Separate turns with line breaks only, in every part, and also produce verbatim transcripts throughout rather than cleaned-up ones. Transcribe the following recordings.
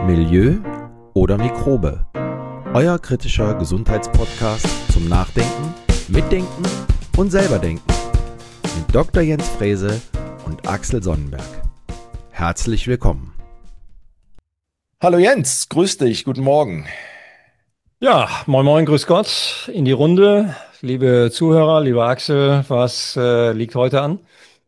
Milieu oder Mikrobe? Euer kritischer Gesundheitspodcast zum Nachdenken, Mitdenken und selberdenken mit Doktor Jens Frese und Axel Sonnenberg. Herzlich willkommen.
Hallo Jens, grüß dich, guten Morgen.
Ja, moin moin, grüß Gott in die Runde. Liebe Zuhörer, lieber Axel, was äh, liegt heute an?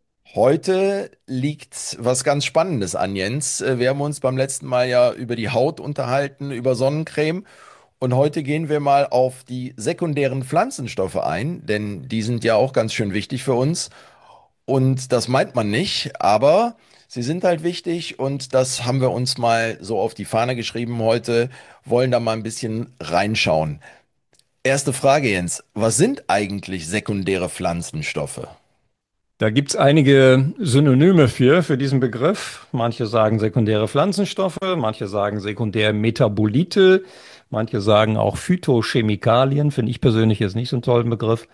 Heute liegt was ganz Spannendes an, Jens. Äh, Wir haben uns beim letzten Mal ja über die Haut unterhalten, über Sonnencreme. Und heute gehen wir mal auf die sekundären Pflanzenstoffe ein, denn die sind ja auch ganz schön wichtig für uns. Und das meint man nicht, aber sie sind halt wichtig und das haben wir uns mal so auf die Fahne geschrieben heute, wollen da mal ein bisschen reinschauen. Erste Frage, Jens. Was sind eigentlich sekundäre Pflanzenstoffe?
Da gibt's einige Synonyme für, für diesen Begriff. Manche sagen sekundäre Pflanzenstoffe, manche sagen sekundäre Metabolite, manche sagen auch Phytochemikalien, finde ich persönlich jetzt nicht so einen tollen Begriff.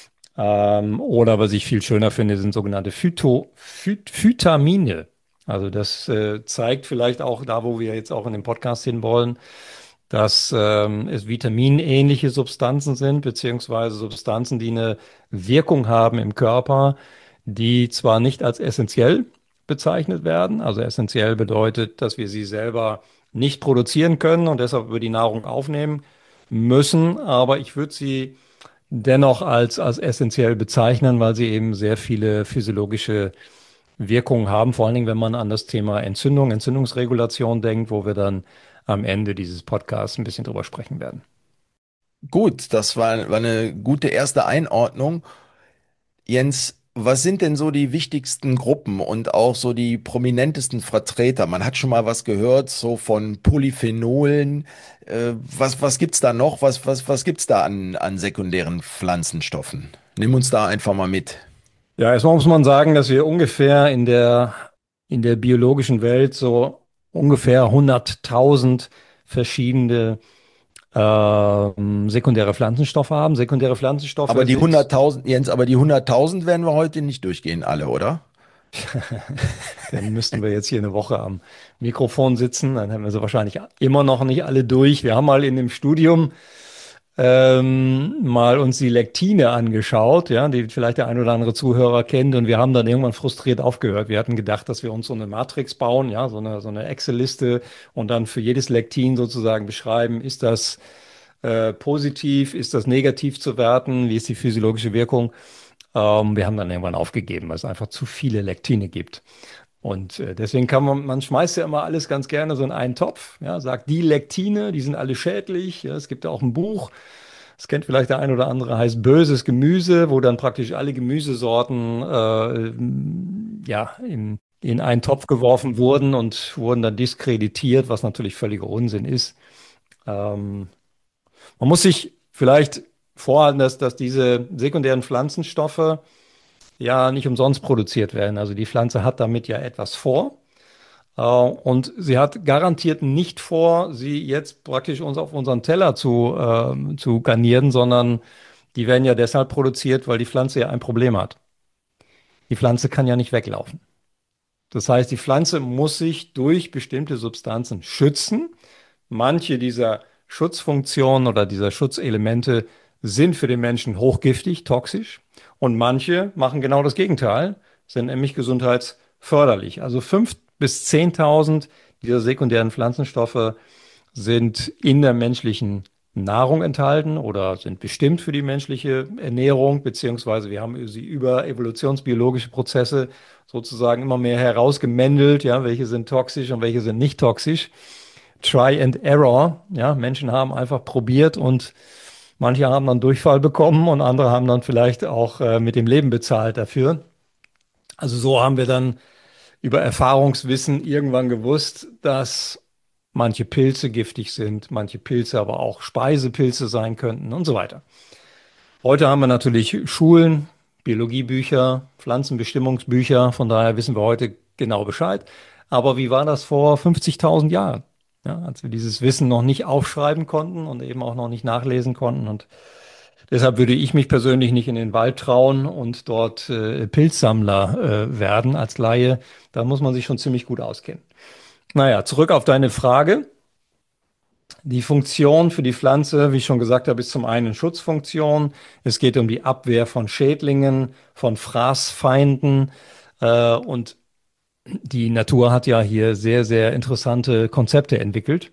Ähm, oder was ich viel schöner finde, sind sogenannte Phyto, Phy Phytamine. Also das äh, zeigt vielleicht auch da, wo wir jetzt auch in dem Podcast hinwollen, dass ähm, es vitaminähnliche Substanzen sind, beziehungsweise Substanzen, die eine Wirkung haben im Körper, die zwar nicht als essentiell bezeichnet werden, also essentiell bedeutet, dass wir sie selber nicht produzieren können und deshalb über die Nahrung aufnehmen müssen, aber ich würde sie dennoch als, als essentiell bezeichnen, weil sie eben sehr viele physiologische Wirkungen haben, vor allen Dingen, wenn man an das Thema Entzündung, Entzündungsregulation denkt, wo wir dann am Ende dieses Podcasts ein bisschen drüber sprechen werden.
Gut, das war, war eine gute erste Einordnung. Jens, was sind denn so die wichtigsten Gruppen und auch so die prominentesten Vertreter? Man hat schon mal was gehört, so von Polyphenolen. Äh, was, was gibt's da noch? Was, was, was gibt's da an, an sekundären Pflanzenstoffen? Nimm uns da einfach mal mit.
Ja, erstmal muss man sagen, dass wir ungefähr in der, in der biologischen Welt so ungefähr hunderttausend verschiedene ähm, sekundäre Pflanzenstoffe haben. Sekundäre Pflanzenstoffe
Aber die
sind,
hunderttausend, Jens, aber die hunderttausend werden wir heute nicht durchgehen, alle, oder?
dann müssten wir jetzt hier eine Woche am Mikrofon sitzen, dann haben wir sie wahrscheinlich immer noch nicht alle durch. Wir haben mal in dem Studium ähm, mal uns die Lektine angeschaut, ja, die vielleicht der ein oder andere Zuhörer kennt, und wir haben dann irgendwann frustriert aufgehört. Wir hatten gedacht, dass wir uns so eine Matrix bauen, ja, so eine, so eine Excel-Liste und dann für jedes Lektin sozusagen beschreiben, ist das äh, positiv, ist das negativ zu werten, wie ist die physiologische Wirkung. Ähm, wir haben dann irgendwann aufgegeben, weil es einfach zu viele Lektine gibt. Und äh, deswegen kann man, man schmeißt ja immer alles ganz gerne so in einen Topf, ja, sagt, die Lektine, die sind alle schädlich. Ja, es gibt ja auch ein Buch, das kennt vielleicht der ein oder andere, heißt Böses Gemüse, wo dann praktisch alle Gemüsesorten äh, ja, in, in einen Topf geworfen wurden und wurden dann diskreditiert, was natürlich völliger Unsinn ist. Ähm, Man muss sich vielleicht vorhalten, dass, dass diese sekundären Pflanzenstoffe ja nicht umsonst produziert werden. Also die Pflanze hat damit ja etwas vor. Äh, und sie hat garantiert nicht vor, sie jetzt praktisch uns auf unseren Teller zu, ähm, zu garnieren, sondern die werden ja deshalb produziert, weil die Pflanze ja ein Problem hat. Die Pflanze kann ja nicht weglaufen. Das heißt, die Pflanze muss sich durch bestimmte Substanzen schützen. Manche dieser Schutzfunktionen oder dieser Schutzelemente sind für den Menschen hochgiftig, toxisch. Und manche machen genau das Gegenteil, sind nämlich gesundheitsförderlich. Also fünftausend bis zehntausend dieser sekundären Pflanzenstoffe sind in der menschlichen Nahrung enthalten oder sind bestimmt für die menschliche Ernährung, beziehungsweise wir haben sie über evolutionsbiologische Prozesse sozusagen immer mehr herausgemändelt, ja, welche sind toxisch und welche sind nicht toxisch. Try and Error, ja, Menschen haben einfach probiert und manche haben dann Durchfall bekommen und andere haben dann vielleicht auch äh, mit dem Leben bezahlt dafür. Also so haben wir dann über Erfahrungswissen irgendwann gewusst, dass manche Pilze giftig sind, manche Pilze aber auch Speisepilze sein könnten und so weiter. Heute haben wir natürlich Schulen, Biologiebücher, Pflanzenbestimmungsbücher, von daher wissen wir heute genau Bescheid. Aber wie war das vor fünfzigtausend Jahren? Ja, als wir dieses Wissen noch nicht aufschreiben konnten und eben auch noch nicht nachlesen konnten. Und deshalb würde ich mich persönlich nicht in den Wald trauen und dort äh, Pilzsammler äh, werden als Laie. Da muss man sich schon ziemlich gut auskennen. Naja, zurück auf deine Frage. Die Funktion für die Pflanze, wie ich schon gesagt habe, ist zum einen Schutzfunktion. Es geht um die Abwehr von Schädlingen, von Fraßfeinden. Äh, und die Natur hat ja hier sehr, sehr interessante Konzepte entwickelt.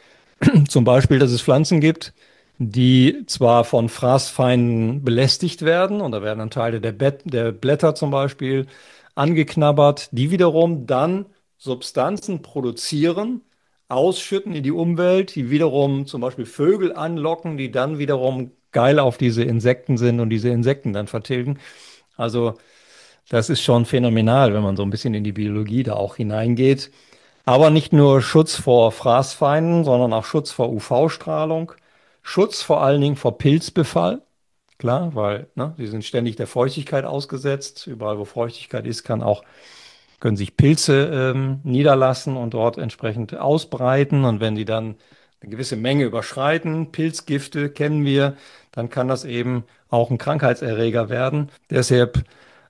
Zum Beispiel, dass es Pflanzen gibt, die zwar von Fraßfeinden belästigt werden, und da werden dann Teile der, Bet der Blätter zum Beispiel angeknabbert, die wiederum dann Substanzen produzieren, ausschütten in die Umwelt, die wiederum zum Beispiel Vögel anlocken, die dann wiederum geil auf diese Insekten sind und diese Insekten dann vertilgen. Also das ist schon phänomenal, wenn man so ein bisschen in die Biologie da auch hineingeht. Aber nicht nur Schutz vor Fraßfeinden, sondern auch Schutz vor U V-Strahlung, Schutz vor allen Dingen vor Pilzbefall. Klar, weil ne, sie sind ständig der Feuchtigkeit ausgesetzt. Überall, wo Feuchtigkeit ist, kann auch, können sich Pilze ähm, niederlassen und dort entsprechend ausbreiten. Und wenn die dann eine gewisse Menge überschreiten, Pilzgifte kennen wir, dann kann das eben auch ein Krankheitserreger werden. Deshalb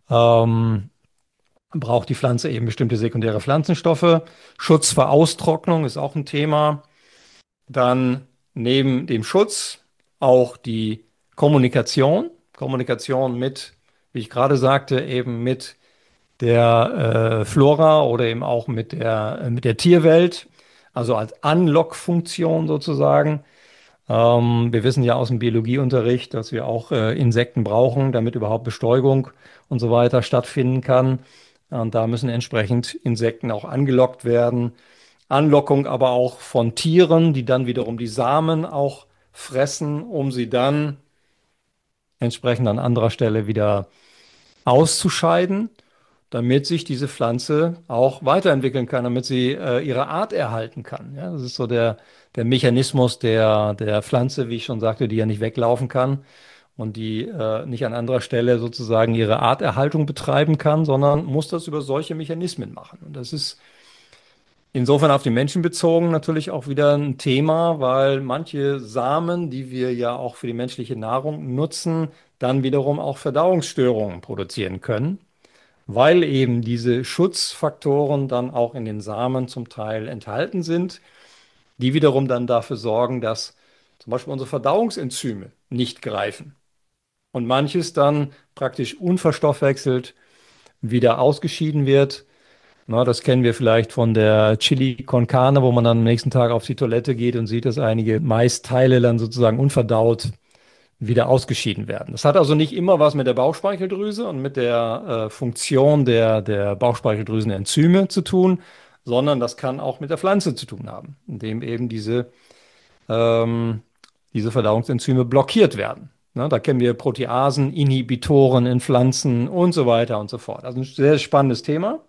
ähm, braucht die Pflanze eben bestimmte sekundäre Pflanzenstoffe. Schutz vor Austrocknung ist auch ein Thema. Dann neben dem Schutz auch die Kommunikation. Kommunikation mit, wie ich gerade sagte, eben mit der äh, Flora oder eben auch mit der, äh, mit der Tierwelt. Also als Anlockfunktion sozusagen. Ähm, wir wissen ja aus dem Biologieunterricht, dass wir auch äh, Insekten brauchen, damit überhaupt Bestäubung und so weiter stattfinden kann. Und da müssen entsprechend Insekten auch angelockt werden. Anlockung aber auch von Tieren, die dann wiederum die Samen auch fressen, um sie dann entsprechend an anderer Stelle wieder auszuscheiden, damit sich diese Pflanze auch weiterentwickeln kann, damit sie äh, ihre Art erhalten kann. Ja, das ist so der, der Mechanismus der, der Pflanze, wie ich schon sagte, die ja nicht weglaufen kann und die äh, nicht an anderer Stelle sozusagen ihre Arterhaltung betreiben kann, sondern muss das über solche Mechanismen machen. Und das ist insofern auf die Menschen bezogen natürlich auch wieder ein Thema, weil manche Samen, die wir ja auch für die menschliche Nahrung nutzen, dann wiederum auch Verdauungsstörungen produzieren können, weil eben diese Schutzfaktoren dann auch in den Samen zum Teil enthalten sind, die wiederum dann dafür sorgen, dass zum Beispiel unsere Verdauungsenzyme nicht greifen und manches dann praktisch unverstoffwechselt wieder ausgeschieden wird. Na, das kennen wir vielleicht von der Chili con Carne, wo man dann am nächsten Tag auf die Toilette geht und sieht, dass einige Maisteile dann sozusagen unverdaut wieder ausgeschieden werden. Das hat also nicht immer was mit der Bauchspeicheldrüse und mit der äh, Funktion der, der Bauchspeicheldrüsenenzyme zu tun, sondern das kann auch mit der Pflanze zu tun haben, indem eben diese, ähm, diese Verdauungsenzyme blockiert werden. Na, da kennen wir Proteasen, Inhibitoren in Pflanzen und so weiter und so fort. Also ein sehr spannendes Thema.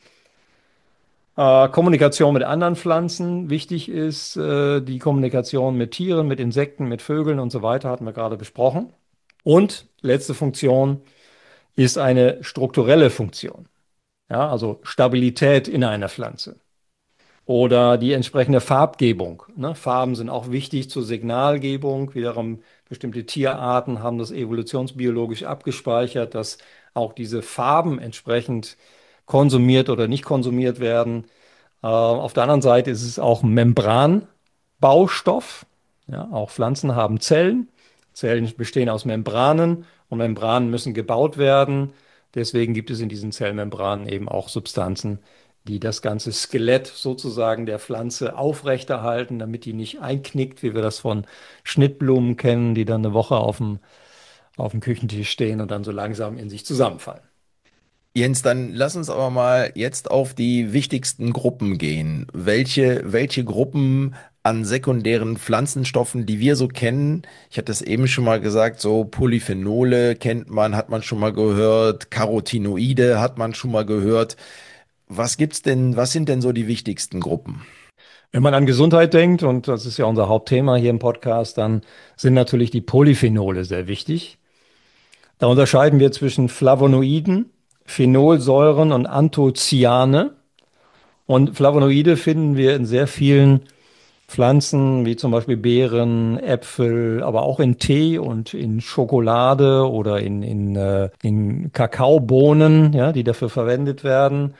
Äh, Kommunikation mit anderen Pflanzen. Wichtig ist äh, die Kommunikation mit Tieren, mit Insekten, mit Vögeln und so weiter, hatten wir gerade besprochen. Und letzte Funktion ist eine strukturelle Funktion. Ja, also Stabilität in einer Pflanze. Oder die entsprechende Farbgebung. Ne? Farben sind auch wichtig zur Signalgebung. Wiederum bestimmte Tierarten haben das evolutionsbiologisch abgespeichert, dass auch diese Farben entsprechend konsumiert oder nicht konsumiert werden. Äh, auf der anderen Seite ist es auch Membranbaustoff. Ja, auch Pflanzen haben Zellen. Zellen bestehen aus Membranen und Membranen müssen gebaut werden. Deswegen gibt es in diesen Zellmembranen eben auch Substanzen, die das ganze Skelett sozusagen der Pflanze aufrechterhalten, damit die nicht einknickt, wie wir das von Schnittblumen kennen, die dann eine Woche auf dem, auf dem Küchentisch stehen und dann so langsam in sich zusammenfallen.
Jens, dann lass uns aber mal jetzt auf die wichtigsten Gruppen gehen. Welche, welche Gruppen an sekundären Pflanzenstoffen, die wir so kennen, ich hatte es eben schon mal gesagt, so Polyphenole kennt man, hat man schon mal gehört, Carotinoide hat man schon mal gehört. Was gibt's denn, was sind denn so die wichtigsten Gruppen?
Wenn man an Gesundheit denkt, und das ist ja unser Hauptthema hier im Podcast, dann sind natürlich die Polyphenole sehr wichtig. Da unterscheiden wir zwischen Flavonoiden, Phenolsäuren und Anthocyane. Und Flavonoide finden wir in sehr vielen Pflanzen, wie zum Beispiel Beeren, Äpfel, aber auch in Tee und in Schokolade oder in, in, äh, in Kakaobohnen, ja, die dafür verwendet werden.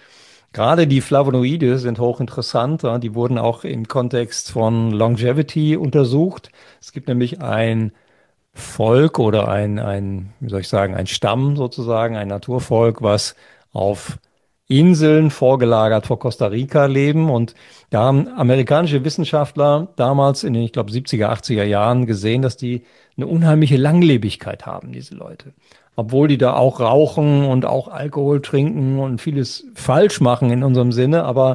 Gerade die Flavonoide sind hochinteressant. Ja, die wurden auch im Kontext von Longevity untersucht. Es gibt nämlich ein Volk oder ein, ein, wie soll ich sagen, ein Stamm sozusagen, ein Naturvolk, was auf Inseln vorgelagert vor Costa Rica leben. Und da haben amerikanische Wissenschaftler damals in den, ich glaube, siebziger, achtziger Jahren gesehen, dass die eine unheimliche Langlebigkeit haben, diese Leute. Obwohl die da auch rauchen und auch Alkohol trinken und vieles falsch machen in unserem Sinne, aber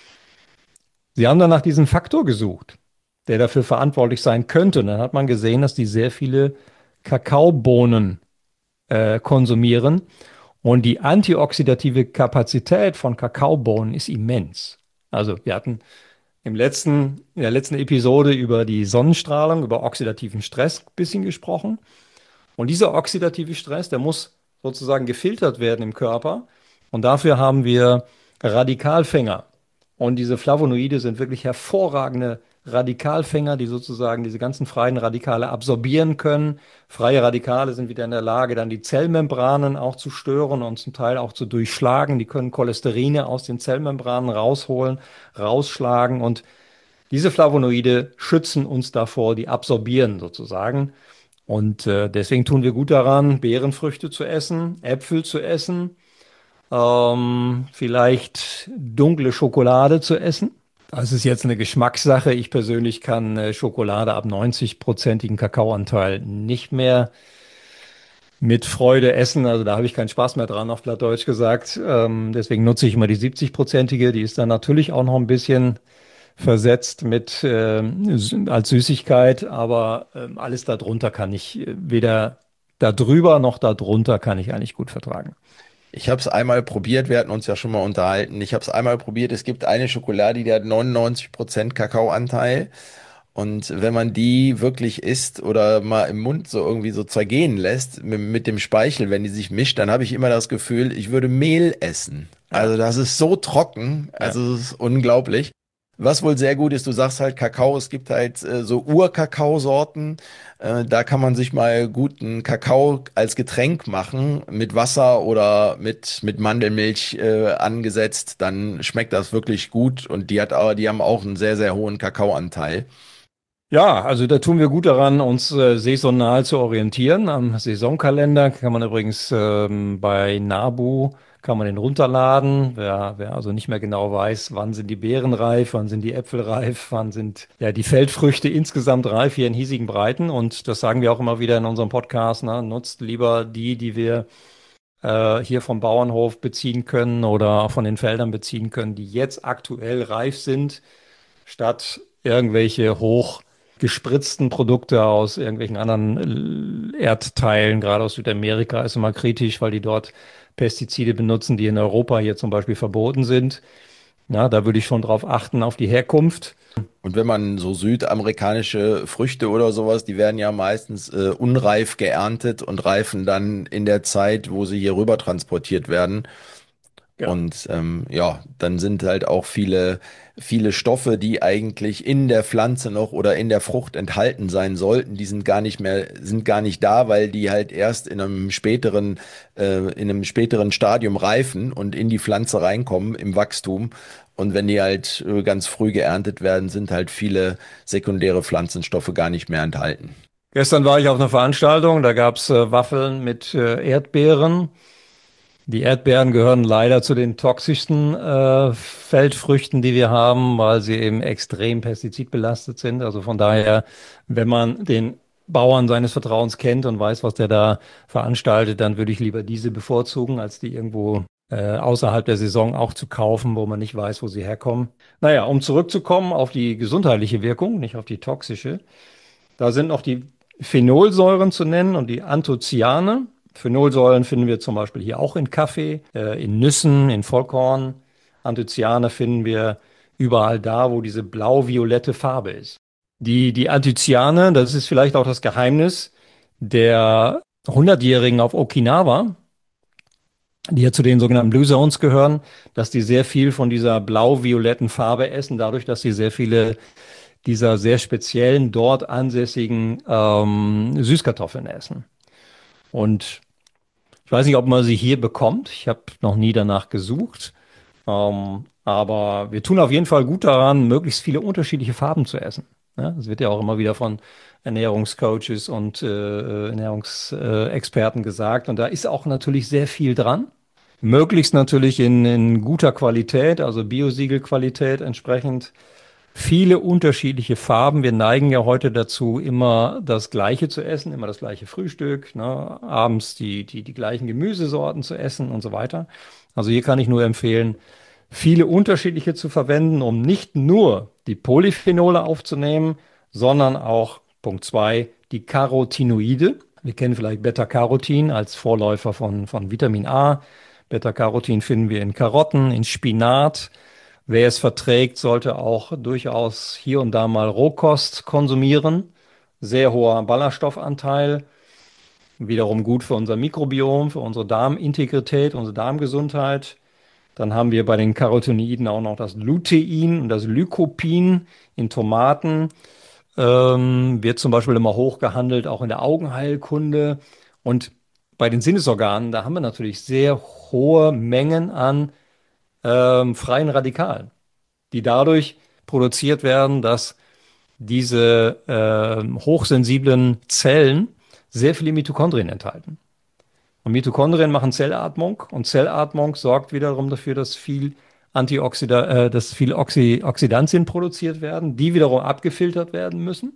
sie haben dann nach diesem Faktor gesucht, der dafür verantwortlich sein könnte. Und dann hat man gesehen, dass die sehr viele Kakaobohnen äh, konsumieren. Und die antioxidative Kapazität von Kakaobohnen ist immens. Also wir hatten im letzten, in der letzten Episode über die Sonnenstrahlung, über oxidativen Stress ein bisschen gesprochen. Und dieser oxidative Stress, der muss sozusagen gefiltert werden im Körper. Und dafür haben wir Radikalfänger. Und diese Flavonoide sind wirklich hervorragende Radikalfänger, die sozusagen diese ganzen freien Radikale absorbieren können. Freie Radikale sind wieder in der Lage, dann die Zellmembranen auch zu stören und zum Teil auch zu durchschlagen. Die können Cholesterine aus den Zellmembranen rausholen, rausschlagen. Und diese Flavonoide schützen uns davor, die absorbieren sozusagen. Und äh, deswegen tun wir gut daran, Beerenfrüchte zu essen, Äpfel zu essen, ähm, vielleicht dunkle Schokolade zu essen. Das ist jetzt eine Geschmackssache. Ich persönlich kann äh, Schokolade ab neunzig-prozentigen Kakaoanteil nicht mehr mit Freude essen. Also da habe ich keinen Spaß mehr dran, auf Plattdeutsch gesagt. Ähm, deswegen nutze ich immer die siebzig-prozentige. Die ist dann natürlich auch noch ein bisschen versetzt mit äh, als Süßigkeit, aber äh, alles darunter kann ich äh, weder darüber noch darunter kann ich eigentlich gut vertragen.
Ich habe es einmal probiert, wir hatten uns ja schon mal unterhalten. Ich habe es einmal probiert. Es gibt eine Schokolade, die hat neunundneunzig Prozent Kakaoanteil. Und wenn man die wirklich isst oder mal im Mund so irgendwie so zergehen lässt mit, mit dem Speichel, wenn die sich mischt, dann habe ich immer das Gefühl, ich würde Mehl essen.
Ja,
Also das ist so trocken,
ja.
also es ist unglaublich. Was wohl sehr gut ist, du sagst halt Kakao, es gibt halt äh, so Ur-Kakao-Sorten, äh, da kann man sich mal guten Kakao als Getränk machen, mit Wasser oder mit, mit Mandelmilch äh, angesetzt, dann schmeckt das wirklich gut und die hat aber, die haben auch einen sehr, sehr hohen Kakaoanteil.
Ja, also da tun wir gut daran, uns äh, saisonal zu orientieren. Am Saisonkalender kann man übrigens ähm, bei Nabu kann man den runterladen. Wer, wer also nicht mehr genau weiß, wann sind die Beeren reif, wann sind die Äpfel reif, wann sind ja die Feldfrüchte insgesamt reif hier in hiesigen Breiten. Und das sagen wir auch immer wieder in unserem Podcast. Ne? Nutzt lieber die, die wir äh, hier vom Bauernhof beziehen können oder auch von den Feldern beziehen können, die jetzt aktuell reif sind, statt irgendwelche hoch gespritzten Produkte aus irgendwelchen anderen äh, Erdteilen, gerade aus Südamerika, ist immer kritisch, weil die dort Pestizide benutzen, die in Europa hier zum Beispiel verboten sind. Na, da würde ich schon drauf achten, auf die Herkunft.
Und wenn man so südamerikanische Früchte oder sowas, die werden ja meistens äh, unreif geerntet und reifen dann in der Zeit, wo sie hier rüber transportiert werden.
Ja.
Und ähm, ja, dann sind halt auch viele, viele Stoffe, die eigentlich in der Pflanze noch oder in der Frucht enthalten sein sollten, die sind gar nicht mehr, sind gar nicht da, weil die halt erst in einem späteren, äh, in einem späteren Stadium reifen und in die Pflanze reinkommen im Wachstum. Und wenn die halt äh, ganz früh geerntet werden, sind halt viele sekundäre Pflanzenstoffe gar nicht mehr enthalten.
Gestern war ich auf einer Veranstaltung, da gab es äh, Waffeln mit äh, Erdbeeren. Die Erdbeeren gehören leider zu den toxischsten äh, Feldfrüchten, die wir haben, weil sie eben extrem pestizidbelastet sind. Also von daher, wenn man den Bauern seines Vertrauens kennt und weiß, was der da veranstaltet, dann würde ich lieber diese bevorzugen, als die irgendwo äh, außerhalb der Saison auch zu kaufen, wo man nicht weiß, wo sie herkommen. Naja, um zurückzukommen auf die gesundheitliche Wirkung, nicht auf die toxische. Da sind noch die Phenolsäuren zu nennen und die Anthocyane. Phenolsäuren finden wir zum Beispiel hier auch in Kaffee, äh, in Nüssen, in Vollkorn. Anthocyane finden wir überall da, wo diese blau-violette Farbe ist. Die, die Anthocyane, das ist vielleicht auch das Geheimnis der Hundertjährigen auf Okinawa, die ja zu den sogenannten Blue Zones gehören, dass die sehr viel von dieser blau-violetten Farbe essen, dadurch, dass sie sehr viele dieser sehr speziellen, dort ansässigen ähm, Süßkartoffeln essen. Und ich weiß nicht, ob man sie hier bekommt. Ich habe noch nie danach gesucht. Ähm, aber wir tun auf jeden Fall gut daran, möglichst viele unterschiedliche Farben zu essen. Ja, das wird ja auch immer wieder von Ernährungscoaches und äh, Ernährungsexperten gesagt. Und da ist auch natürlich sehr viel dran. Möglichst natürlich in, in guter Qualität, also Biosiegelqualität entsprechend. Viele unterschiedliche Farben. Wir neigen ja heute dazu, immer das Gleiche zu essen, immer das gleiche Frühstück, ne? Abends die, die, die gleichen Gemüsesorten zu essen und so weiter. Also hier kann ich nur empfehlen, viele unterschiedliche zu verwenden, um nicht nur die Polyphenole aufzunehmen, sondern auch Punkt zwei, die Carotinoide. Wir kennen vielleicht Beta-Carotin als Vorläufer von, von Vitamin A. Beta-Carotin finden wir in Karotten, in Spinat. Wer es verträgt, sollte auch durchaus hier und da mal Rohkost konsumieren. Sehr hoher Ballaststoffanteil, wiederum gut für unser Mikrobiom, für unsere Darmintegrität, unsere Darmgesundheit. Dann haben wir bei den Carotinoiden auch noch das Lutein und das Lycopin in Tomaten. Ähm, wird zum Beispiel immer hoch gehandelt, auch in der Augenheilkunde. Und bei den Sinnesorganen, da haben wir natürlich sehr hohe Mengen an ähm, freien Radikalen, die dadurch produziert werden, dass diese ähm, hochsensiblen Zellen sehr viele Mitochondrien enthalten. Und Mitochondrien machen Zellatmung und Zellatmung sorgt wiederum dafür, dass viel Antioxida äh, dass viel Oxy Oxidantien produziert werden, die wiederum abgefiltert werden müssen.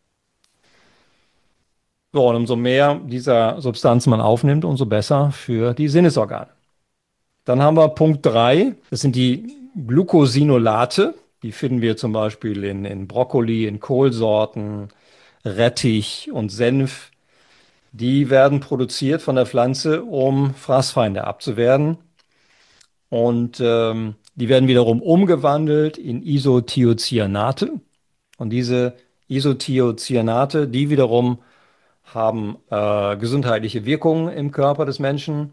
So, und umso mehr dieser Substanzen man aufnimmt, umso besser für die Sinnesorgane. Dann haben wir Punkt drei, das sind die Glucosinolate. Die finden wir zum Beispiel in, in Brokkoli, in Kohlsorten, Rettich und Senf. Die werden produziert von der Pflanze, um Fraßfeinde abzuwehren. Und ähm, die werden wiederum umgewandelt in Isothiocyanate. Und diese Isothiocyanate, die wiederum haben äh, gesundheitliche Wirkungen im Körper des Menschen.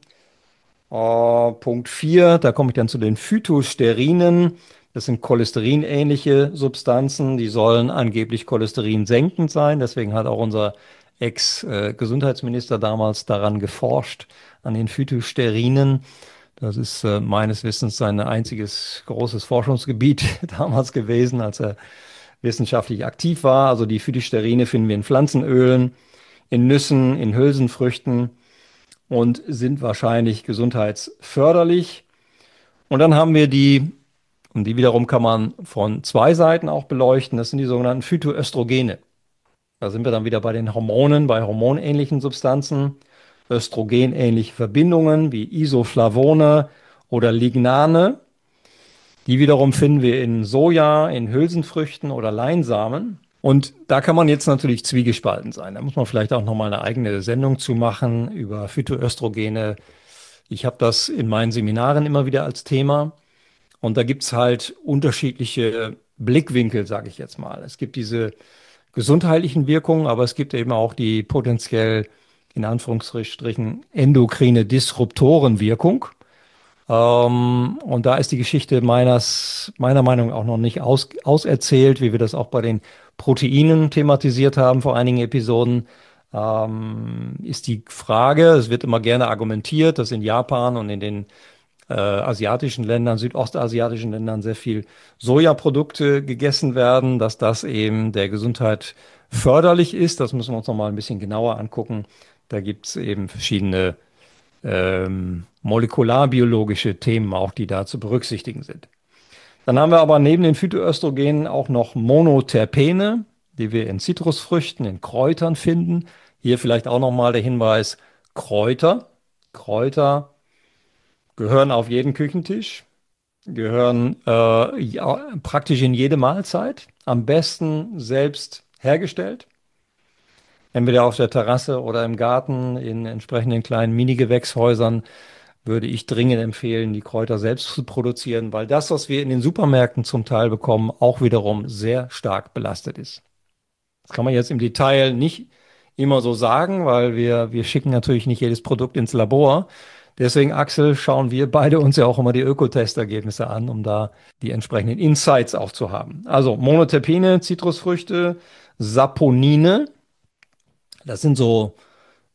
Äh, Punkt vier, da komme ich dann zu den Phytosterinen. Das sind cholesterinähnliche Substanzen, die sollen angeblich cholesterinsenkend sein. Deswegen hat auch unser Ex-Gesundheitsminister damals daran geforscht, an den Phytosterinen. Das ist äh, meines Wissens sein einziges großes Forschungsgebiet damals gewesen, als er wissenschaftlich aktiv war. Also die Phytosterine finden wir in Pflanzenölen, in Nüssen, in Hülsenfrüchten und sind wahrscheinlich gesundheitsförderlich. Und dann haben wir die, und die wiederum kann man von zwei Seiten auch beleuchten, das sind die sogenannten Phytoöstrogene. Da sind wir dann wieder bei den Hormonen, bei hormonähnlichen Substanzen, östrogenähnliche Verbindungen wie Isoflavone oder Lignane. Die wiederum finden wir in Soja, in Hülsenfrüchten oder Leinsamen. Und da kann man jetzt natürlich zwiegespalten sein. Da muss man vielleicht auch nochmal eine eigene Sendung zu machen über Phytoöstrogene. Ich habe das in meinen Seminaren immer wieder als Thema. Und da gibt es halt unterschiedliche Blickwinkel, sage ich jetzt mal. Es gibt diese gesundheitlichen Wirkungen, aber es gibt eben auch die potenziell in Anführungsstrichen endokrine Disruptorenwirkung. Ähm, und da ist die Geschichte meines, meiner Meinung nach auch noch nicht aus, auserzählt, wie wir das auch bei den Proteinen thematisiert haben vor einigen Episoden. Ähm, ist die Frage, es wird immer gerne argumentiert, dass in Japan und in den äh, asiatischen Ländern, südostasiatischen Ländern sehr viel Sojaprodukte gegessen werden, dass das eben der Gesundheit förderlich ist. Das müssen wir uns noch mal ein bisschen genauer angucken. Da gibt es eben verschiedene ähm, molekularbiologische Themen auch, die da zu berücksichtigen sind. Dann haben wir aber neben den Phytoöstrogenen auch noch Monoterpene, die wir in Zitrusfrüchten, in Kräutern finden. Hier vielleicht auch nochmal der Hinweis, Kräuter. Kräuter gehören auf jeden Küchentisch, gehören äh, ja, praktisch in jede Mahlzeit, am besten selbst hergestellt. Entweder auf der Terrasse oder im Garten, in entsprechenden kleinen Mini-Gewächshäusern, würde ich dringend empfehlen, die Kräuter selbst zu produzieren, weil das, was wir in den Supermärkten zum Teil bekommen, auch wiederum sehr stark belastet ist. Das kann man jetzt im Detail nicht immer so sagen, weil wir, wir schicken natürlich nicht jedes Produkt ins Labor. Deswegen, Axel, schauen wir beide uns ja auch immer die Ökotestergebnisse an, um da die entsprechenden Insights auch zu haben. Also Monoterpene, Zitrusfrüchte, Saponine, das sind so,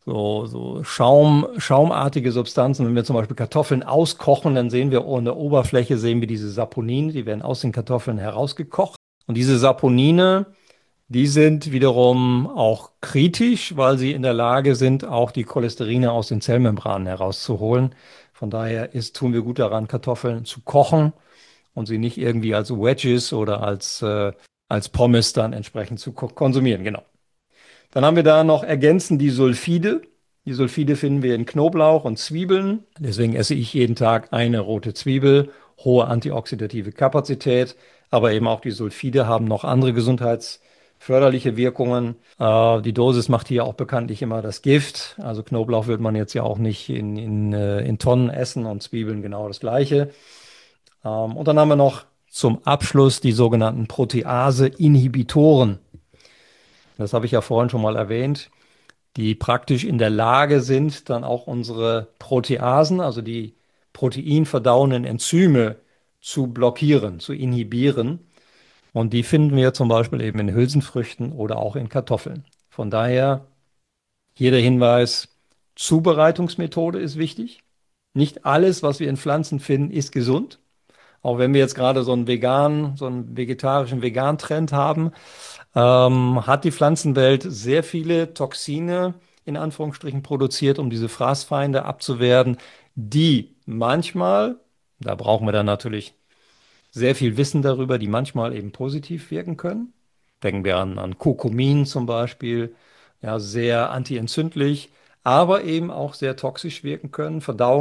so, so Schaum, schaumartige Substanzen. Wenn wir zum Beispiel Kartoffeln auskochen, dann sehen wir an der Oberfläche sehen wir diese Saponine, die werden aus den Kartoffeln herausgekocht. Und diese Saponine, die sind wiederum auch kritisch, weil sie in der Lage sind, auch die Cholesterine aus den Zellmembranen herauszuholen. Von daher ist, tun wir gut daran, Kartoffeln zu kochen und sie nicht irgendwie als Wedges oder als, äh, als Pommes dann entsprechend zu ko- konsumieren. Genau. Dann haben wir da noch ergänzend die Sulfide. Die Sulfide finden wir in Knoblauch und Zwiebeln. Deswegen esse ich jeden Tag eine rote Zwiebel, hohe antioxidative Kapazität. Aber eben auch die Sulfide haben noch andere gesundheitsförderliche Wirkungen. Äh, die Dosis macht hier auch bekanntlich immer das Gift. Also Knoblauch wird man jetzt ja auch nicht in, in, äh, in Tonnen essen und Zwiebeln genau das Gleiche. Ähm, und dann haben wir noch zum Abschluss die sogenannten Protease-Inhibitoren. Das habe ich ja vorhin schon mal erwähnt, die praktisch in der Lage sind, dann auch unsere Proteasen, also die proteinverdauenden Enzyme, zu blockieren, zu inhibieren. Und die finden wir zum Beispiel eben in Hülsenfrüchten oder auch in Kartoffeln. Von daher hier der Hinweis, Zubereitungsmethode ist wichtig. Nicht alles, was wir in Pflanzen finden, ist gesund. Auch wenn wir jetzt gerade so einen veganen, so einen vegetarischen Vegan-Trend haben, ähm, hat die Pflanzenwelt sehr viele Toxine in Anführungsstrichen produziert, um diese Fraßfeinde abzuwehren, die manchmal, da brauchen wir dann natürlich sehr viel Wissen darüber, die manchmal eben positiv wirken können. Denken wir an, an Kurkumin zum Beispiel, ja, sehr antientzündlich, aber eben auch sehr toxisch wirken können,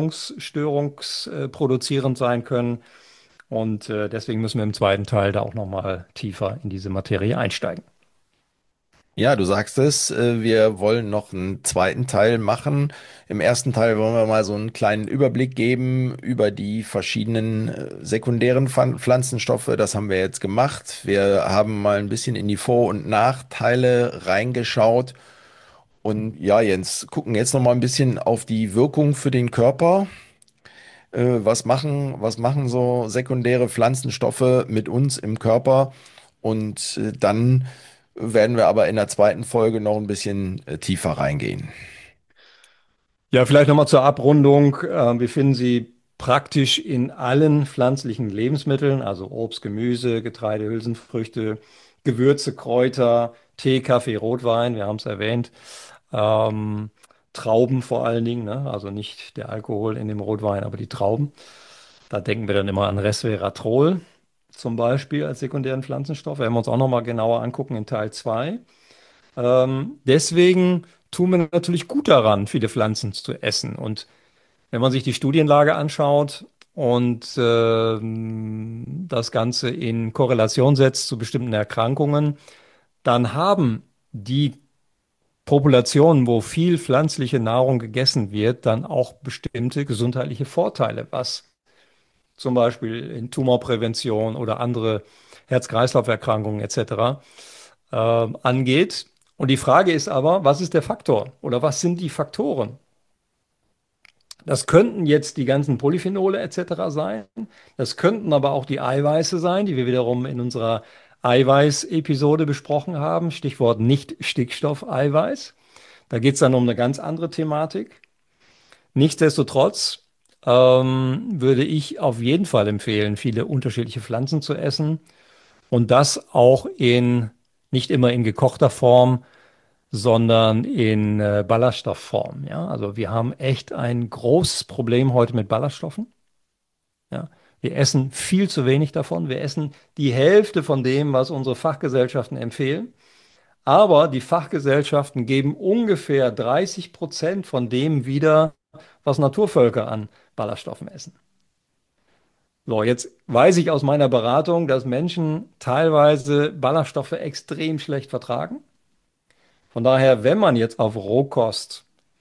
verdauungsstörungsproduzierend sein können. Und äh, deswegen müssen wir im zweiten Teil da auch nochmal tiefer in diese Materie einsteigen.
Ja, du sagst es, äh, wir wollen noch einen zweiten Teil machen. Im ersten Teil wollen wir mal so einen kleinen Überblick geben über die verschiedenen äh, sekundären Pflan- Pflanzenstoffe. Das haben wir jetzt gemacht. Wir haben mal ein bisschen in die Vor- und Nachteile reingeschaut. Und ja, Jens, gucken jetzt noch mal ein bisschen auf die Wirkung für den Körper. Äh, was machen, was machen so sekundäre Pflanzenstoffe mit uns im Körper? Und äh, dann werden wir aber in der zweiten Folge noch ein bisschen äh, tiefer reingehen.
Ja, vielleicht nochmal zur Abrundung. Äh, wir finden sie praktisch in allen pflanzlichen Lebensmitteln, also Obst, Gemüse, Getreide, Hülsenfrüchte, Gewürze, Kräuter, Tee, Kaffee, Rotwein, wir haben es erwähnt. Ähm, Trauben vor allen Dingen, ne? Also nicht der Alkohol in dem Rotwein, aber die Trauben. Da denken wir dann immer an Resveratrol zum Beispiel als sekundären Pflanzenstoff. Werden wir uns auch nochmal genauer angucken in Teil zwei. Ähm, deswegen tun wir natürlich gut daran, viele Pflanzen zu essen. Und wenn man sich die Studienlage anschaut und ähm, das Ganze in Korrelation setzt zu bestimmten Erkrankungen, dann haben die Populationen, wo viel pflanzliche Nahrung gegessen wird, dann auch bestimmte gesundheitliche Vorteile, was zum Beispiel in Tumorprävention oder andere Herz-Kreislauf-Erkrankungen et cetera ähm, angeht. Und die Frage ist aber, was ist der Faktor oder was sind die Faktoren? Das könnten jetzt die ganzen Polyphenole et cetera sein. Das könnten aber auch die Eiweiße sein, die wir wiederum in unserer Eiweiß-Episode besprochen haben. Stichwort Nicht-Stickstoff-Eiweiß. Da geht es dann um eine ganz andere Thematik. Nichtsdestotrotz ähm, würde ich auf jeden Fall empfehlen, viele unterschiedliche Pflanzen zu essen und das auch in nicht immer in gekochter Form, sondern in äh, Ballaststoffform. Ja? Also wir haben echt ein großes Problem heute mit Ballaststoffen. Ja? Wir essen viel zu wenig davon. Wir essen die Hälfte von dem, was unsere Fachgesellschaften empfehlen. Aber die Fachgesellschaften geben ungefähr dreißig Prozent von dem wieder, was Naturvölker an Ballaststoffen essen. So, jetzt weiß ich aus meiner Beratung, dass Menschen teilweise Ballaststoffe extrem schlecht vertragen. Von daher, wenn man jetzt auf Rohkost,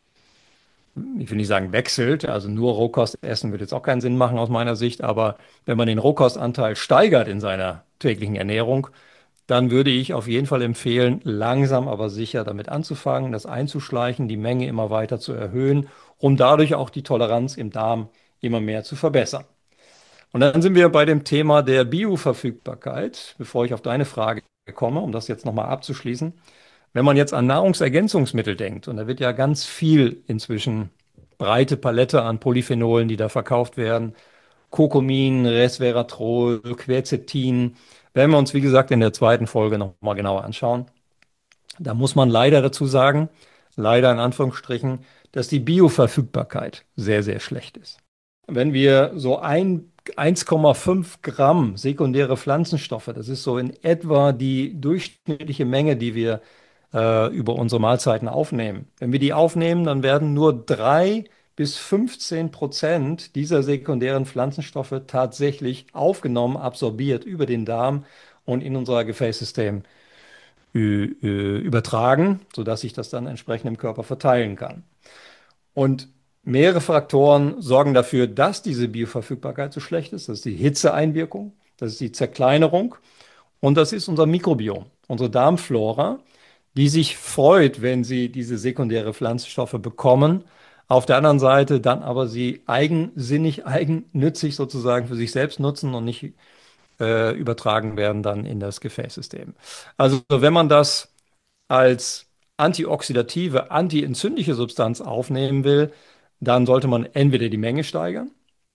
ich will nicht sagen wechselt, also nur Rohkost essen wird jetzt auch keinen Sinn machen aus meiner Sicht, aber wenn man den Rohkostanteil steigert in seiner täglichen Ernährung, dann würde ich auf jeden Fall empfehlen, langsam aber sicher damit anzufangen, das einzuschleichen, die Menge immer weiter zu erhöhen, um dadurch auch die Toleranz im Darm immer mehr zu verbessern. Und dann sind wir bei dem Thema der Bioverfügbarkeit, bevor ich auf deine Frage komme, um das jetzt nochmal abzuschließen. Wenn man jetzt an Nahrungsergänzungsmittel denkt, und da wird ja ganz viel inzwischen breite Palette an Polyphenolen, die da verkauft werden, Curcumin, Resveratrol, Quercetin, werden wir uns, wie gesagt, in der zweiten Folge nochmal genauer anschauen. Da muss man leider dazu sagen, leider in Anführungsstrichen, dass die Bioverfügbarkeit sehr, sehr schlecht ist. Wenn wir so ein, eins Komma fünf Gramm sekundäre Pflanzenstoffe, das ist so in etwa die durchschnittliche Menge, die wir äh, über unsere Mahlzeiten aufnehmen. Wenn wir die aufnehmen, dann werden nur drei bis fünfzehn Prozent dieser sekundären Pflanzenstoffe tatsächlich aufgenommen, absorbiert über den Darm und in unser Gefäßsystem übertragen, sodass sich das dann entsprechend im Körper verteilen kann. Und mehrere Faktoren sorgen dafür, dass diese Bioverfügbarkeit so schlecht ist. Das ist die Hitzeeinwirkung, das ist die Zerkleinerung und das ist unser Mikrobiom, unsere Darmflora, die sich freut, wenn sie diese sekundäre Pflanzenstoffe bekommen. Auf der anderen Seite dann aber sie eigensinnig, eigennützig sozusagen für sich selbst nutzen und nicht äh, übertragen werden dann in das Gefäßsystem. Also wenn man das als antioxidative, antientzündliche Substanz aufnehmen will, dann sollte man entweder die Menge steigern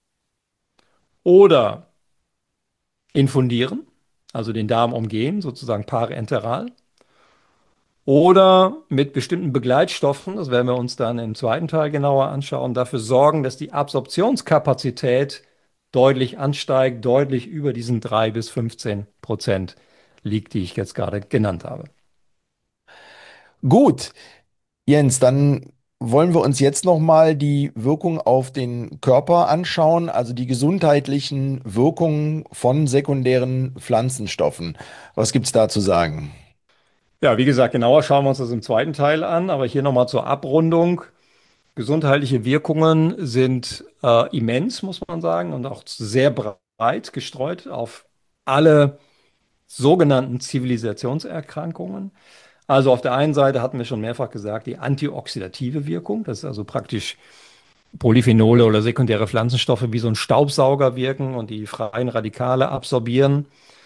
oder infundieren, also den Darm umgehen, sozusagen parenteral, oder mit bestimmten Begleitstoffen, das werden wir uns dann im zweiten Teil genauer anschauen, dafür sorgen, dass die Absorptionskapazität deutlich ansteigt, deutlich über diesen drei bis fünfzehn Prozent liegt, die ich jetzt gerade genannt habe.
Gut, Jens, dann wollen wir uns jetzt nochmal die Wirkung auf den Körper anschauen, also die gesundheitlichen Wirkungen von sekundären Pflanzenstoffen. Was gibt es da zu sagen?
Ja, wie gesagt, genauer schauen wir uns das im zweiten Teil an, aber hier nochmal zur Abrundung. Gesundheitliche Wirkungen sind äh, immens, muss man sagen, und auch sehr breit gestreut auf alle sogenannten Zivilisationserkrankungen. Also auf der einen Seite hatten wir schon mehrfach gesagt, die antioxidative Wirkung, das ist also praktisch Polyphenole oder sekundäre Pflanzenstoffe wie so ein Staubsauger wirken und die freien Radikale absorbieren.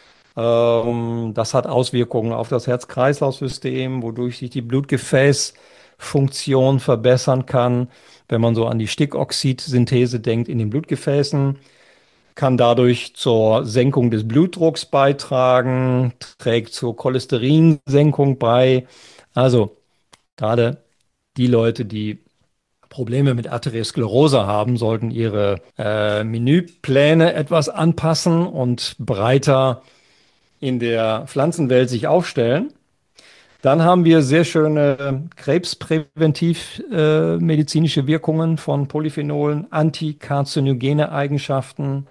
Ähm, das hat Auswirkungen auf das Herz-Kreislauf-System, wodurch sich die Blutgefäßfunktion verbessern kann. Wenn man so an die Stickoxidsynthese denkt in den Blutgefäßen, kann dadurch zur Senkung des Blutdrucks beitragen, trägt zur Cholesterinsenkung bei. Also gerade die Leute, die Probleme mit Arteriosklerose haben, sollten ihre äh, Menüpläne etwas anpassen und breiter in der Pflanzenwelt sich aufstellen. Dann haben wir sehr schöne krebspräventiv äh, medizinische Wirkungen von Polyphenolen, antikarzinogene Eigenschaften,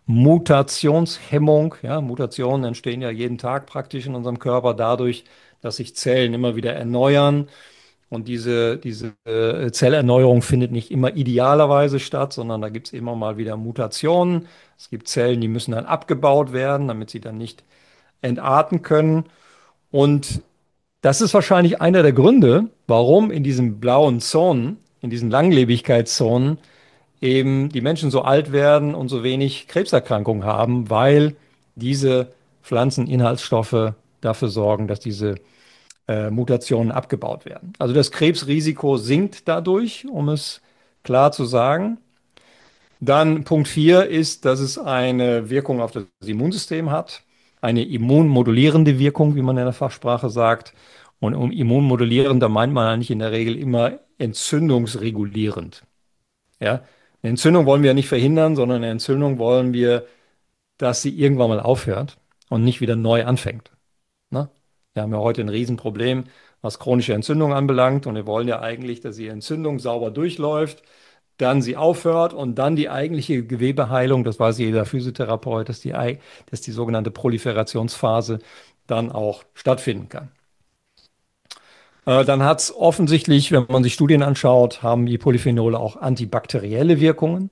Mutationshemmung. Ja, Mutationen entstehen ja jeden Tag praktisch in unserem Körper dadurch, dass sich Zellen immer wieder erneuern. Und diese, diese äh, Zellerneuerung findet nicht immer idealerweise statt, sondern da gibt es immer mal wieder Mutationen. Es gibt Zellen, die müssen dann abgebaut werden, damit sie dann nicht entarten können. Und das ist wahrscheinlich einer der Gründe, warum in diesen blauen Zonen, in diesen Langlebigkeitszonen, eben die Menschen so alt werden und so wenig Krebserkrankungen haben, weil diese Pflanzeninhaltsstoffe dafür sorgen, dass diese äh, Mutationen abgebaut werden. Also das Krebsrisiko sinkt dadurch, um es klar zu sagen. Dann Punkt vier ist, dass es eine Wirkung auf das Immunsystem hat, eine immunmodulierende Wirkung, wie man in der Fachsprache sagt. Und um immunmodulierend, da meint man eigentlich in der Regel immer entzündungsregulierend. Ja? Eine Entzündung wollen wir ja nicht verhindern, sondern eine Entzündung wollen wir, dass sie irgendwann mal aufhört und nicht wieder neu anfängt. Ne? Wir haben ja heute ein Riesenproblem, was chronische Entzündung anbelangt. Und wir wollen ja eigentlich, dass die Entzündung sauber durchläuft, dann sie aufhört und dann die eigentliche Gewebeheilung, das weiß jeder Physiotherapeut, dass die, dass die sogenannte Proliferationsphase dann auch stattfinden kann. Äh, dann hat es offensichtlich, wenn man sich Studien anschaut, haben die Polyphenole auch antibakterielle Wirkungen.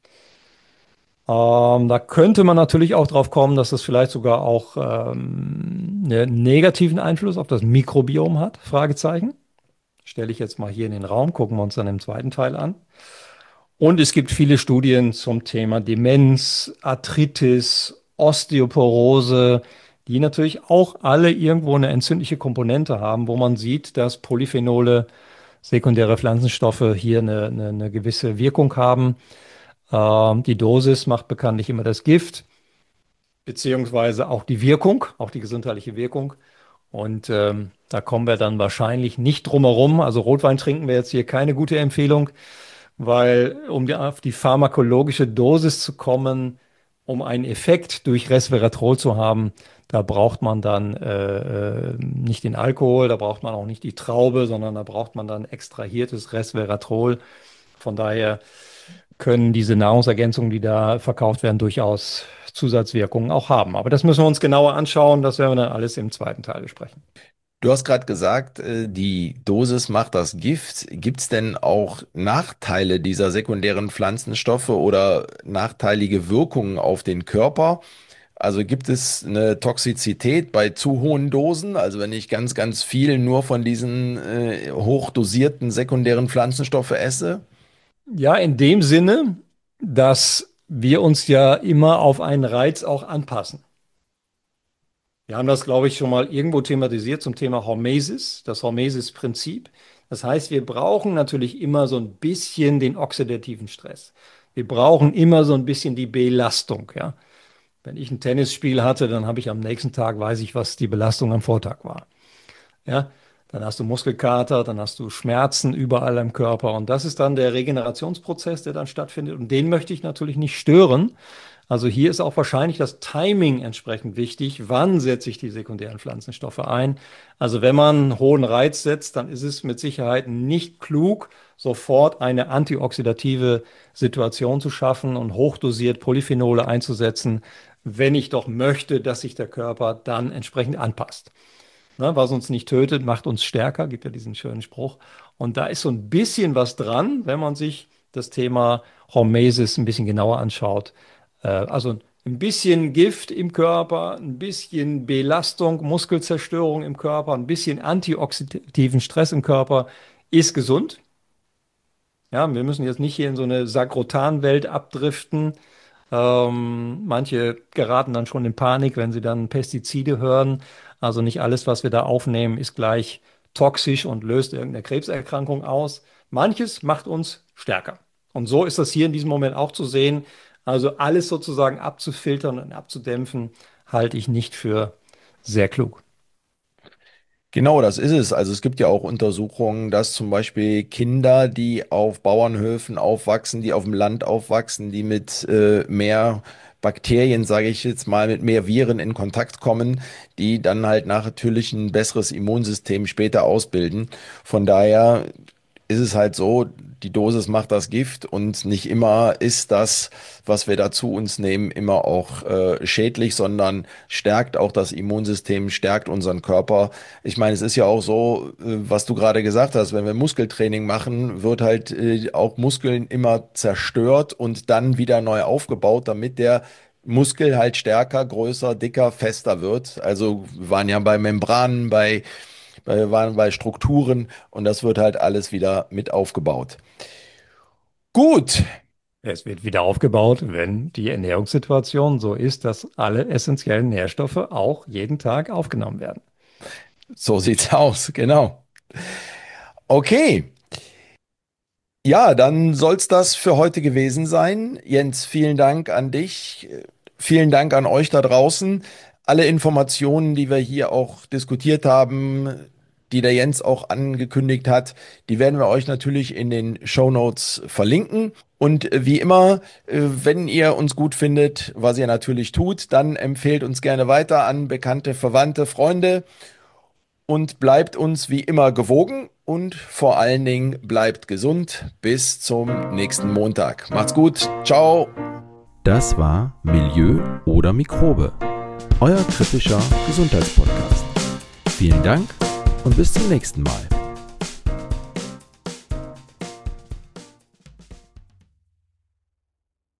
Ähm, da könnte man natürlich auch drauf kommen, dass das vielleicht sogar auch ähm, einen negativen Einfluss auf das Mikrobiom hat, Fragezeichen. Stelle ich jetzt mal hier in den Raum, gucken wir uns dann im zweiten Teil an. Und es gibt viele Studien zum Thema Demenz, Arthritis, Osteoporose, die natürlich auch alle irgendwo eine entzündliche Komponente haben, wo man sieht, dass Polyphenole, sekundäre Pflanzenstoffe hier eine, eine, eine gewisse Wirkung haben. Ähm, die Dosis macht bekanntlich immer das Gift, beziehungsweise auch die Wirkung, auch die gesundheitliche Wirkung. Und ähm, da kommen wir dann wahrscheinlich nicht drum herum. Also Rotwein trinken wäre jetzt hier keine gute Empfehlung, weil um die, auf die pharmakologische Dosis zu kommen, um einen Effekt durch Resveratrol zu haben, da braucht man dann äh, äh, nicht den Alkohol, da braucht man auch nicht die Traube, sondern da braucht man dann extrahiertes Resveratrol. Von daher können diese Nahrungsergänzungen, die da verkauft werden, durchaus Zusatzwirkungen auch haben. Aber das müssen wir uns genauer anschauen. Das werden wir dann alles im zweiten Teil besprechen.
Du hast gerade gesagt, äh, die Dosis macht das Gift. Gibt es denn auch Nachteile dieser sekundären Pflanzenstoffe oder nachteilige Wirkungen auf den Körper? Also gibt es eine Toxizität bei zu hohen Dosen? Also wenn ich ganz, ganz viel nur von diesen äh, hochdosierten sekundären Pflanzenstoffe esse?
Ja, in dem Sinne, dass wir uns ja immer auf einen Reiz auch anpassen. Wir haben das, glaube ich, schon mal irgendwo thematisiert zum Thema Hormesis, das Hormesis-Prinzip. Das heißt, wir brauchen natürlich immer so ein bisschen den oxidativen Stress. Wir brauchen immer so ein bisschen die Belastung, ja. Wenn ich ein Tennisspiel hatte, dann habe ich am nächsten Tag, weiß ich, was die Belastung am Vortag war. Ja, dann hast du Muskelkater, dann hast du Schmerzen überall im Körper. Und das ist dann der Regenerationsprozess, der dann stattfindet. Und den möchte ich natürlich nicht stören. Also hier ist auch wahrscheinlich das Timing entsprechend wichtig. Wann setze ich die sekundären Pflanzenstoffe ein? Also wenn man einen hohen Reiz setzt, dann ist es mit Sicherheit nicht klug, sofort eine antioxidative Situation zu schaffen und hochdosiert Polyphenole einzusetzen, wenn ich doch möchte, dass sich der Körper dann entsprechend anpasst. Ne, was uns nicht tötet, macht uns stärker, gibt ja diesen schönen Spruch. Und da ist so ein bisschen was dran, wenn man sich das Thema Hormesis ein bisschen genauer anschaut. Äh, also ein bisschen Gift im Körper, ein bisschen Belastung, Muskelzerstörung im Körper, ein bisschen antioxidativen Stress im Körper ist gesund. Ja, wir müssen jetzt nicht hier in so eine Sagrotan-Welt abdriften. Ähm, manche geraten dann schon in Panik, wenn sie dann Pestizide hören. Also nicht alles, was wir da aufnehmen, ist gleich toxisch und löst irgendeine Krebserkrankung aus. Manches macht uns stärker. Und so ist das hier in diesem Moment auch zu sehen. Also alles sozusagen abzufiltern und abzudämpfen, halte ich nicht für sehr klug.
Genau, das ist es. Also es gibt ja auch Untersuchungen, dass zum Beispiel Kinder, die auf Bauernhöfen aufwachsen, die auf dem Land aufwachsen, die mit äh, mehr Bakterien, sage ich jetzt mal, mit mehr Viren in Kontakt kommen, die dann halt natürlich ein besseres Immunsystem später ausbilden. Von daher ist es halt so, die Dosis macht das Gift und nicht immer ist das, was wir da zu uns nehmen, immer auch äh, schädlich, sondern stärkt auch das Immunsystem, stärkt unseren Körper. Ich meine, es ist ja auch so, äh, was du gerade gesagt hast, wenn wir Muskeltraining machen, wird halt äh, auch Muskeln immer zerstört und dann wieder neu aufgebaut, damit der Muskel halt stärker, größer, dicker, fester wird. Also wir waren ja bei Membranen, bei wir waren bei Strukturen und das wird halt alles wieder mit aufgebaut. Gut,
Es wird wieder aufgebaut, wenn die Ernährungssituation so ist, dass alle essentiellen Nährstoffe auch jeden Tag aufgenommen werden.
so sieht's aus, genau. Okay, ja, dann soll's das für heute gewesen sein. Jens, vielen Dank an dich. Vielen Dank an euch da draußen. Alle Informationen, die wir hier auch diskutiert haben, die der Jens auch angekündigt hat, die werden wir euch natürlich in den Shownotes verlinken. Und äh, wie immer, äh, wenn ihr uns gut findet, was ihr natürlich tut, dann empfehlt uns gerne weiter an Bekannte, Verwandte, Freunde und bleibt uns wie immer gewogen und vor allen Dingen bleibt gesund. Bis zum nächsten Montag. Macht's gut. Ciao.
Das war Milieu oder Mikrobe, euer kritischer Gesundheitspodcast. Vielen Dank und bis zum nächsten Mal.